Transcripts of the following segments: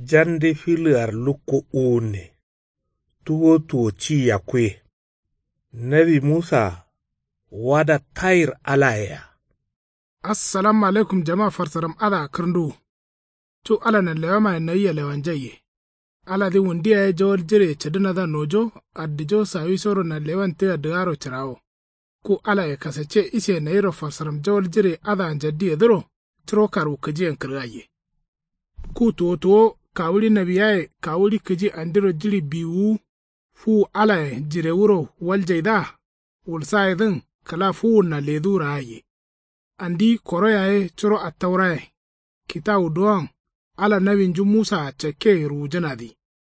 jande filar lukko une, tuwo ci ya kwe. Nabi Musa wada tayir alaya. Assalamu alaikum jama'a farsaram ala kirndu. Tu ala na lewa mai na iya lewan jaye. Ala di wundiya ya jawar jire chaduna da nojo, addijo sawi soro na lewan tiya dugaro chirawo. Ku ala ya kasace ise na iro farsaram jawar jire ada anjaddi ya duro, tiro karu kajiyan kirgaye. Ku tuwo kawuli nabiyaye kawuli kaji andiro jiri biwu fu ala ya jire wuro waljaida, wulsa idin kala fu na ledu raaye. Andi koro yaye ciro a tauraye, kitabu doan ala nabin ju Musa cake rujana di.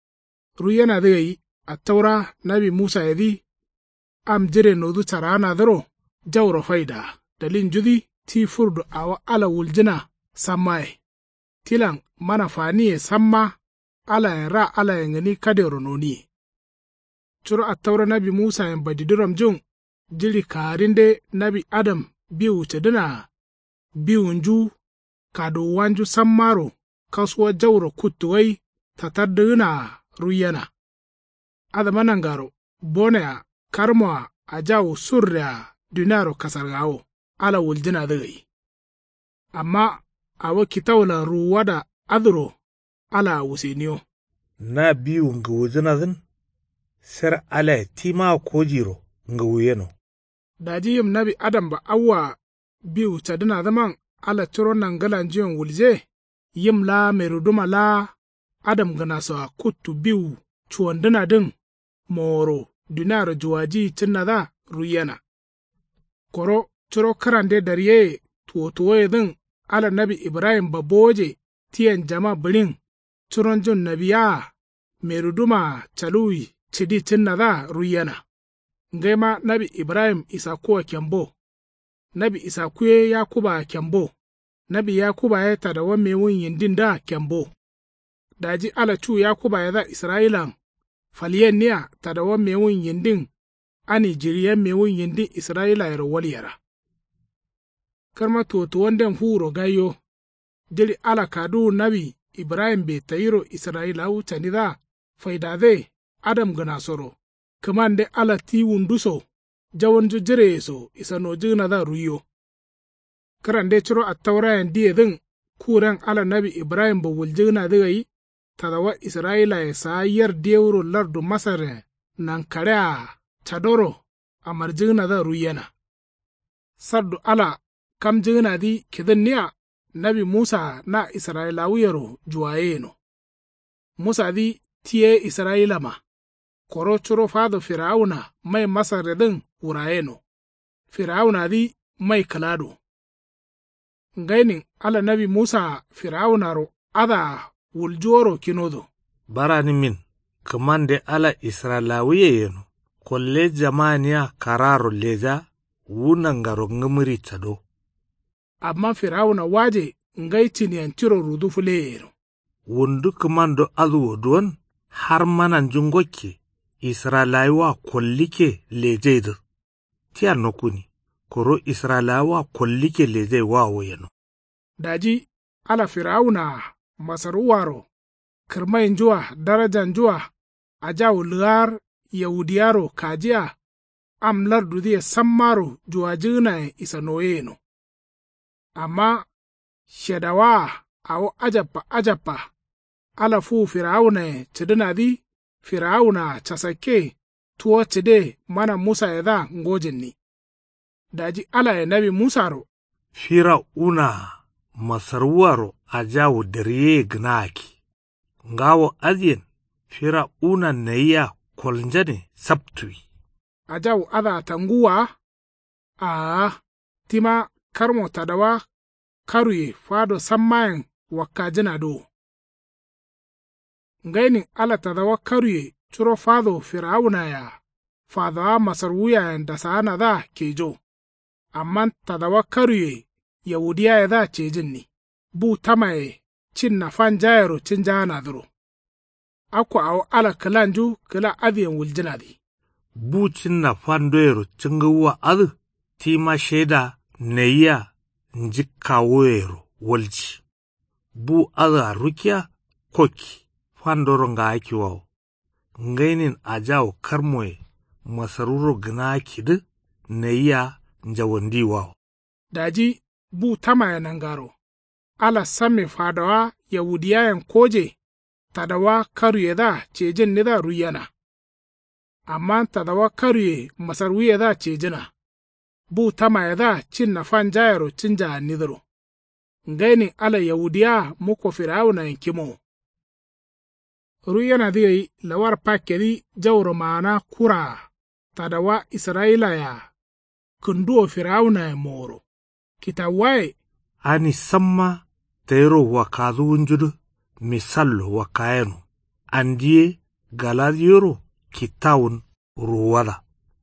Ruyana di a taura nabi Musa yadi, am jire nodu tarana daro, jawro faida, dalin judi ti furdu awa ala wuljina sammaye. Tilan mana faniye samma ala yin ra ala yin gani kadero noni. Ciro a taura nabi Musa yin badidiram jun, jiri karinde nabi Adam biyu cedina biyu nju kado wanju sammaro kasuwa jawro kutuwai tatardina ruyana. Adamanan garo, bonea, karmoa, ajawo surya dunaro kasargawo, ala wuljina dai. Amma awa kitawla ruwada adro ala wusiniyo. Na biyu nga wujina zin, ser ala tima kojiro nga wuyeno. Daji yim nabi Adam ba awa biyu cadina zaman ala ciro nan galan jiyon wulje, yim la meruduma la Adam gana sa kutu biyu cuwandina din moro dunaro juwaji cinna da ruyana. Koro ciro karande dariye tuwo din ala nabi Ibrahim ba boje tiyan jama birin ciron jun nabiya meruduma calui cidi cinna da ruyana. Ngaima nabi Ibrahim isakuwa kyambo, nabi isakuye Yakuba kyambo, nabi Yakuba ya tadawa mewun yindin da kyambo. Daji ala cu Yakuba ya za Isra'ilan, faliyen niya tadawa mewun yindin, ani jiriyan mewun yindin Isra'ila ya rawaliyara. Karma tuwatuwan den huro gayo, jiri ala kadu nabi Ibrahim be tayiro Isra'ila wucani da faidade Adam gana soro. Kamande ala ti wunduso, jawon jire so isa no jina da ruyo. Karande ciro a taurayen diye din, kuren ala nabi Ibrahim ba wuljina digai, tadawa Isra'ila ya sayar dewuro lardu Masar nan kare a Chadoro a marjina da ruyana. Sardu ala kam jina di kidin niya nabi Musa na Isra'ila wuyaro juwayeno. Musa di tiye Isra'ila ma. Koro curo fado Firauna mai Masar din wurayeno, Firauna di mai kalado. Ngainin ala nabi Musa Firaunaro ada wuljoro kinodo. Barani min, kamande ala Isra'lawiye yeno, kolle jamaniya kararo leja wunangaro ngamuri tado. Amma Firauna waje ngaitin yanciro rudufule yeno. Wundu kamando azuwo duwan har manan jungokke. Isra'lawa kollike lejeidu. Tiya nokuni, koro Isra'lawa kollike lejei wawo yano. Daji, ala Firauna masaruwaro, kirmayin juwa darajan juwa, ajawu lugar Yahudiyaro kajiya, amlar dudiya sammaro juwa jina isa noyeno. Amma, shedawa awo ajappa, ala fu Firauna cidina di, Firauna casake tuwo cide mana Musa ya za ngojin ni. Daji ala ya nabi Musaro. Firauna masarwaro ajawu dariye gnaki. Ngawo azien Firauna na iya kolnjane sabtui. Ajawu adha tanguwa. Tima karmo tadawa karuye fado sammayen wakajina do. Ngainin ala tadawa karuye curo fado Firauna ya fadawa masarwuya da sana da kejo, amma tadawa karuye Yahudiya ya da cejin ni, bu tamaye cin na fan jayaro cin jana duro. Aku awo ala kalanju kala adiyan wuljina di. Bu cin na fan doyaro cin gawa adu, tima shaida na iya njikawo yaro walji. Bu ada rukiya koki fandoro nga aki waw ngainin ajaw karmoy masaruro gna kid neya njawandi waw daji bu tamaya nangaro ala samme fadawa yahudiyayan koje tadawa karuye da cejen nida ruyana amma tadawa karuye masarwiye da cejina bu tamaya da cin na fanjayaro cinja nidro ngainin ala yahudiya muko firawuna yankimo ruyana digai lawar pakedi jawro mana kura tadawa israila ya kunduo firawuna ya moro kitawai ani samma tayro wakazu wunjudu misallo wakayeno andiye galadiyoro kitawun ruwada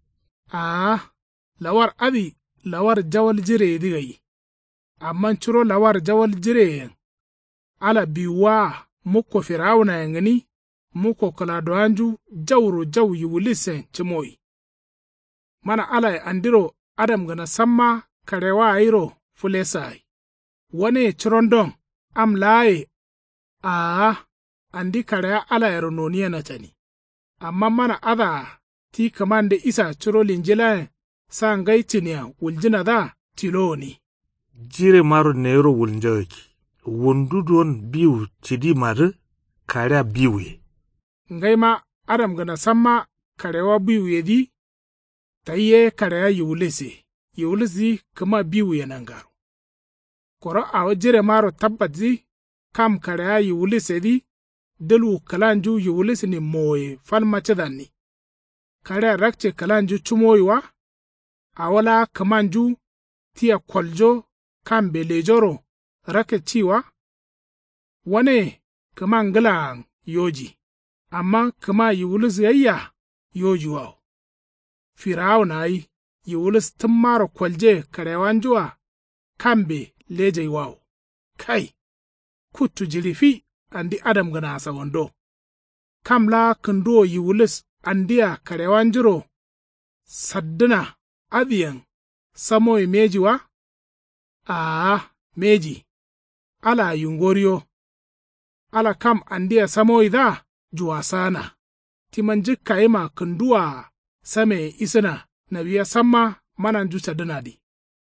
lawar abi lawar jawal jire digai amman ciro lawar jawal jire ala biwa muko firawuna yangani muko kaladoanju jawro jaw yuwulisen cimoy mana ala andiro adam gana samma karewa ayro fulesai wane cirondon am laye andi karea ala erononiya na tani amma mana ada ti kamande isa ciro linjila sa ngaitinia wuljina da tiloni jire maro nero wulnjaki wondudon biu cidi mar karea biwe ngaima adam gana samma karewa biu yedi tayye karea yuwulisi kama biu yanangaro koro awo jire maro tabbatzi kam karea yuwulisi di delu kalanju yuwulisi ni moye falmacedanni karea rakce kalanju chumoywa awala kamanju tiya koljo kam belejoro rake ciwa wane kama ngala yoji amma kama yuwulisi yayya yoji wao firawuna yi yuwulisi tummaro kwalje karewanjuwa kambe lejai wao kai kutu jilifi andi adam gana asa wando kamla kundo yuwulis andiya karewanjiro sadduna adiyan samoy mejiwa meji ala yungoriyo ala kam andiya samoy da juwasana timanjikka ima kunduwa same isina nabiya samma mananju sadunadi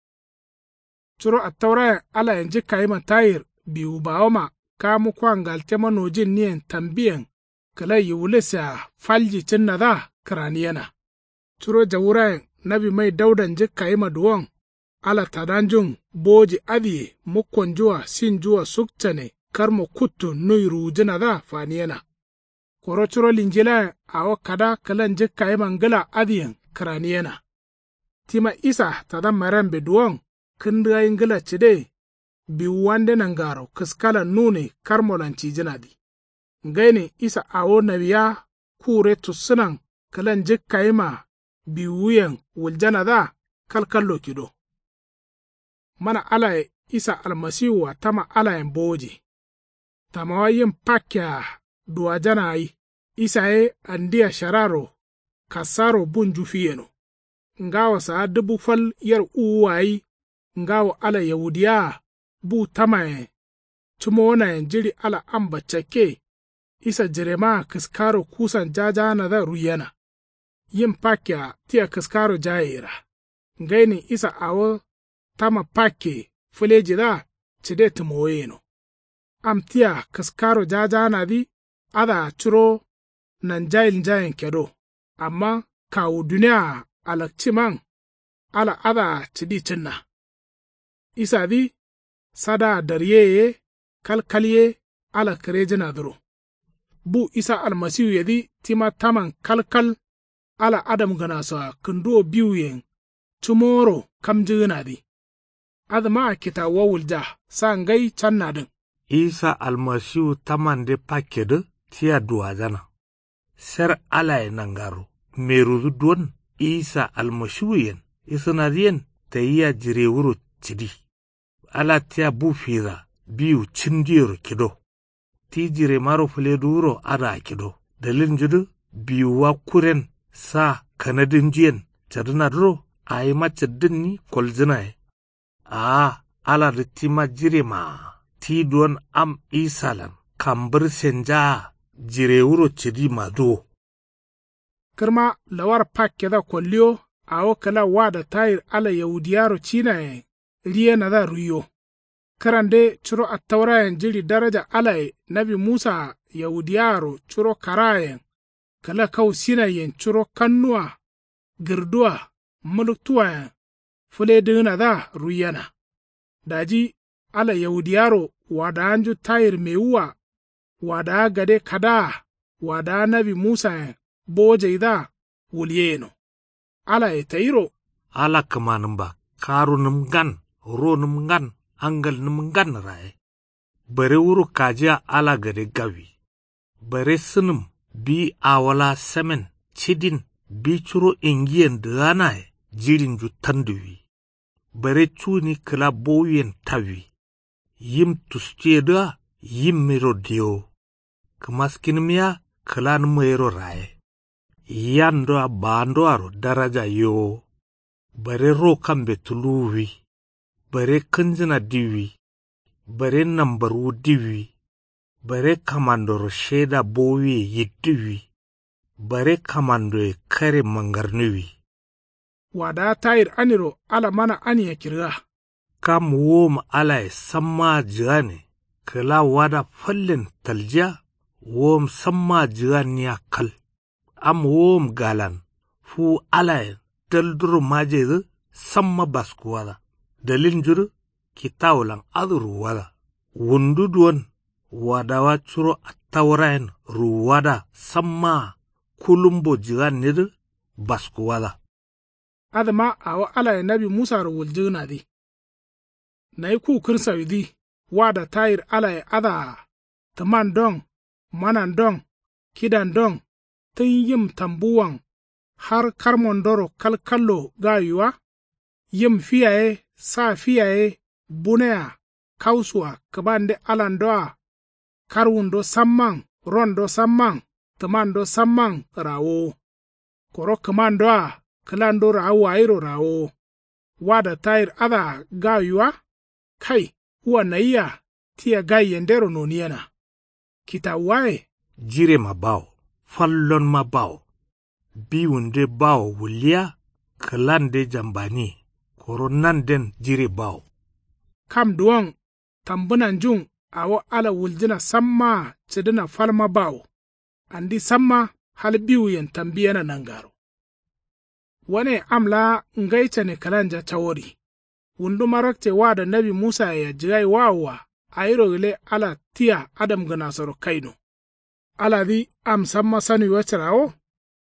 curo attaura ala yanjikka ima tayir biu baoma kamu kwangal temanojin niyen tambiyan kala yuwulisa falji cinna da kraniyana curo jawura nabi mai daudan jikka ima duwon ala tadanjun boji adiye mukonjuwa sinjuwa suktane karmo kuttu nuiru jina da faniyana koro curo linjila awo kada kalan jikka ima ngala adiyan kraniyana tima isa tadan marambe duwon kindayin ngala cide biu wande nangaro kiskala nune karmolanci jinadi ngaine isa awo nabiya kure tusunan kalan jikka ima biwuyen wuljana da kalkallo kido mana ala isa almasiwa tama ala boje tama yin pakya duwajana yi isa andiya shararo kasaro bunju fiyeno ngawa sa dubu fal yar uwayi ngawa ala yahudiya bu tamaye tumona jiri ala amba cake isa jirema kiskaro kusan jajana da ruyana yin pakya tiya kiskaro jayera ngaini isa awo tama pakke fuleji da cide tumoyeno am tiya kiskaro jajana di ada curo nan jayin kedo amma kawo duniya alakciman ala ada cidi cinna isa di sada daryeye kalkalye ala karejina duro bu isa almasihu yedi tima taman kalkal ala adam gana sa kundo biuyen tomorrow kamjina di adama kita wawulja sangai channadin isa almasihu taman de pakede tia duwajana ser ala nangaro merudu don isa almasihu yen isanadien tayya jirewuro cidi ala tia bufira biu cindiro kido ti jire maro fuleduro ada kido dalin judu biu wa kuren sa kanadin jiyen caduna duro ay macaddin ni koljina ala ritima jire ma ti don am isalan kambir senja jire wuro cidi mado. Kirma lawar pak keda kwalliyo awo kala wada tayir ala yahudiyaro china riye na da ruyo. Karande churo attawrayen jiri daraja ala nabi Musa yahudiyaro churo karayen kala kau sinayen churo kannuwa girduwa muluktuwayen fule dina da ruyana. Daji ala yahudiyaro wada anju tayir mewuwa wada gade kada wada nabi Musa boje da wuliyeno. Ala tayiro ala kamanin ba karunum gan ronum gan angalnum gan raye. Bare wuro kajiya ala gade gawi. Bare sinum bi awala semen cidin bi churo ingiyen danaye jirin ju tanduwi. Bare chuni kila boyen tawi. Yim tustieda yim miro dio. Kamaskinmiya kila numero raye. Yando abando aro daraja yo. Bare ro kambe tuluwi. Bare kanjina diwi. Bare nambaru diwi. Bare kamandoro sheda bowe yiddiwi. Bare kamando kare mangarnuwi. Wada tayir aniro ala mana aniya kirga. Kam wom ala samma jane. Kala wada fallen talja. Wom samma jane ya kal. Am wom galan. Fu ala dalduru majezu samma baskuwada. Dalin juru kitawlan adruwada. Wunduduwan wadawa churo attawrayen ruwada samma kulumbo jane baskuwada. Adama awa ala nabi Musa ruwuljuna di. Na iku kirsa yudi wada tayir ala ada taman dong, manan dong, kidan dong, tun yim tambuwan har karmondoro kalkallo gayuwa, yim fiyaye, sa fiyaye, bunaya, kausuwa, kabande alandoa, karwundo samman, rondo samman, tamando samman rawo, koro kamandoa, kalando rawo airo rawo, wada tayir ada gayuwa, kai, uwa naiya, tiya gayendero noniyana. Kita wae? Jire mabao, fallon mabao, biwunde bao wulia, kalande jambani, koronanden jire bao. Kam duwan, tambunan jun, awo ala wuljina samma cidina falma bao, andi samma hal biwuyen tambiyana nangaro. Wane amla ngaicha ne kalanja chawori. Wundu marakte wada nabi Musa ya jirai wawa, airo ile ala tia Adam ganasoro kaino. Ala di am samma sanu wachirawo?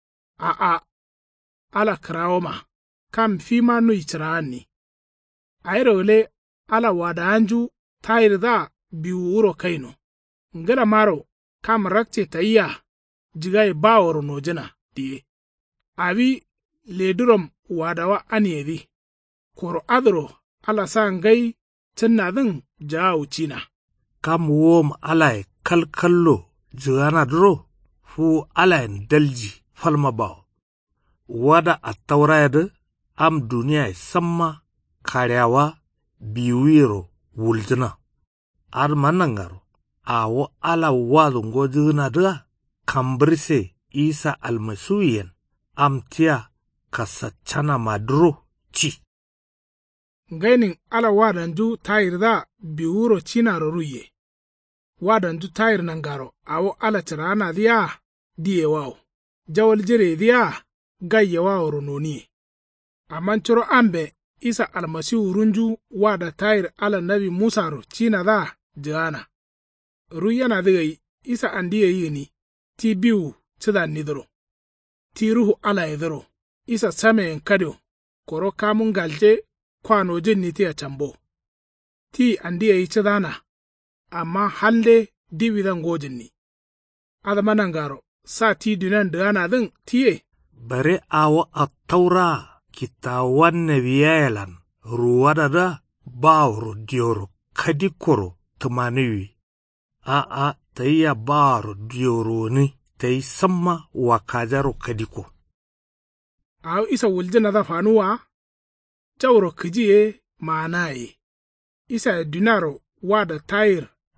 Ala kirawo ma, kam fima nui chirani. Airo ile ala wada anju tayir da biwu uro kaino. Ngala maro, kam rakte ta iya jigai baworo nojina diye. Abi ledurom wadawa aniyedi. Koro adro ala sa ngai tinadin jawo cina. Kam wom alay kalkallo jigana duro fu alayn dalji falma bao. Wada attawrayada am duniya samma karyawa biwiro wuljina. Ar manangaro awo ala wadu ngojigina da kambirse Isa almasuyen am tiya kasachana maduro ci. Gainin ala wadanju tayir da biwuro cina ruye. Wadanju tayir nangaro awo ala cirana diya diye wao. Jawal jire diya gayye wao runoni. Amanciro ambe Isa almasihu runju wada tayir ala nabi Musa ro cina da jana. Ruyana digai Isa andiye yini ti biu cida nidro. Ti ruhu ala edro. Isa same kadeo koro kamun galje kwano jinni ti a cambo. Ti andiya yi cidana, amma halle diwidan gojinni. Adamanangaro, sa ti dunan dana din tiye. Bare awo a taura kitawan nabiyayalan ruwada da bawro diyoro kadikoro tumaniwi. Ta iya bawro diyoro ni ta yi samma wa kajaro kadiko. Awo Isa wuljina da fanuwa, jawro kijiye maanaye. Isa dunaro wada tayir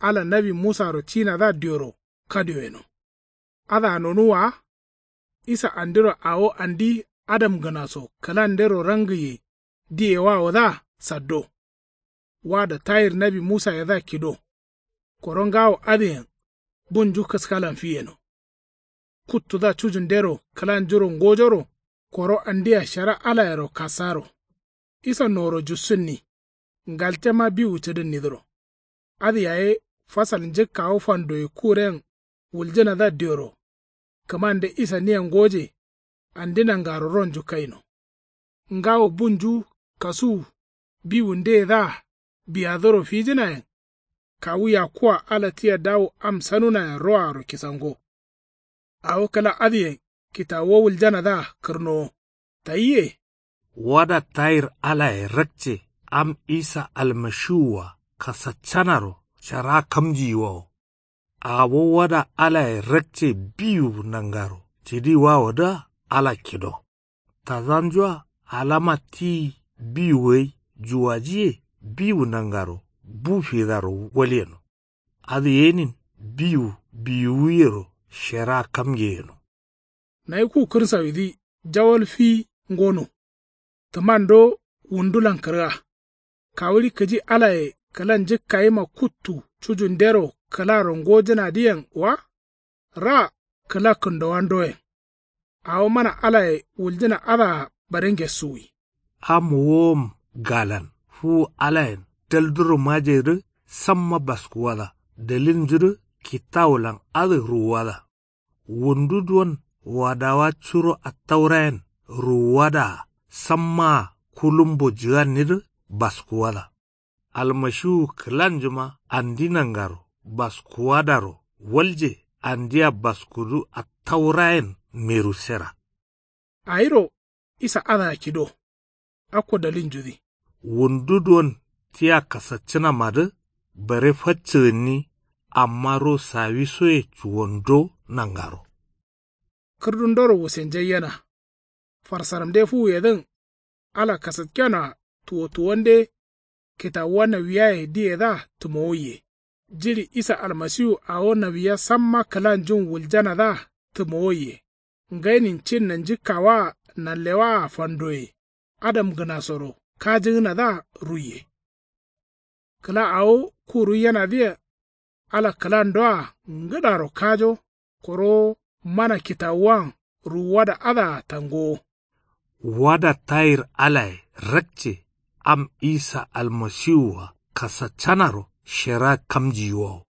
ala nabi Musa ro china da dioro kadioeno. Ada nonuwa, isa andiro awo andi Adam ganaso kalandero rangiye diyewa wada saddo. Wada tayir nabi Musa ya da kido. Korongawo adiyan bunju kaskalan fiyeno. Kuttu da chujundero kalan juro ngojoro koro andiya shara alayero kasaro. Isa noro jussunni ngaltema bi wucedin nidro. Adiyaye fasal njikawo fandoye kuren wuljena da dioro. Kamande isa niyan goje andina ngaro ronju kaino. Ngawo bunju kasu bi wunde da biyadoro fijinayen. Kawuya kuwa alatiya dawo amsanuna roaro kisango. Awo kala adiye kitawo wuljana da kirno. Taiye. Wada tayir alaye rakce am isa almashuwa kasachanaro shara kamjiwo. Awo wada alaye rakce biyu nangaro. Chidi wada ala kido. Tazanjwa alama ti biwe juwajiye biyu nangaro. Bufidaro waleno. Adiyenin biyu yero shera kamgeno. Na iku kirsa widi jawal fi ngono. Tamando wundulan kira. Kawili kaji alaye kalan jikka ima kuttu chujundero kala rongojina diyan wa? Ra kala kundawandoye. Awo mana alaye wuljina ada barenge suwi. Amwom galan fu alayen dalduru majere samma baskuwada dalin jiru kitawulan adi ruwada. Wundudwan wadawa churo attawrayen ruwada samma kulumbo jiranir baskuwada. Almashu kilanjuma andinangaro baskuwadaro walje andiya baskudu attawrayen merusera. Airo isa ada kido. Akwa dalin judi. Wundudwan tiya kasacina madu bare facini amma ro sawi soye chuwondo nangaro. Kirdundoro wusenjayana. Farsaram defu yedin ala kasatkana tuwonde kita wana wiyaye diye da tumoye. Jiri isa almasiu awona wiya samma kalanjun wuljana da tumoye. Ngainin cin nan jikawa nan lewa fandoye. Adam ganasoro kajin na da ruye. Kala awo kuru yana diya ala kalan doa ngadaro kajo koro mana kitawan ruwada ada tango. Wada tayir alay rakce am isa almasiwa kasachanaro shera kamjiwo.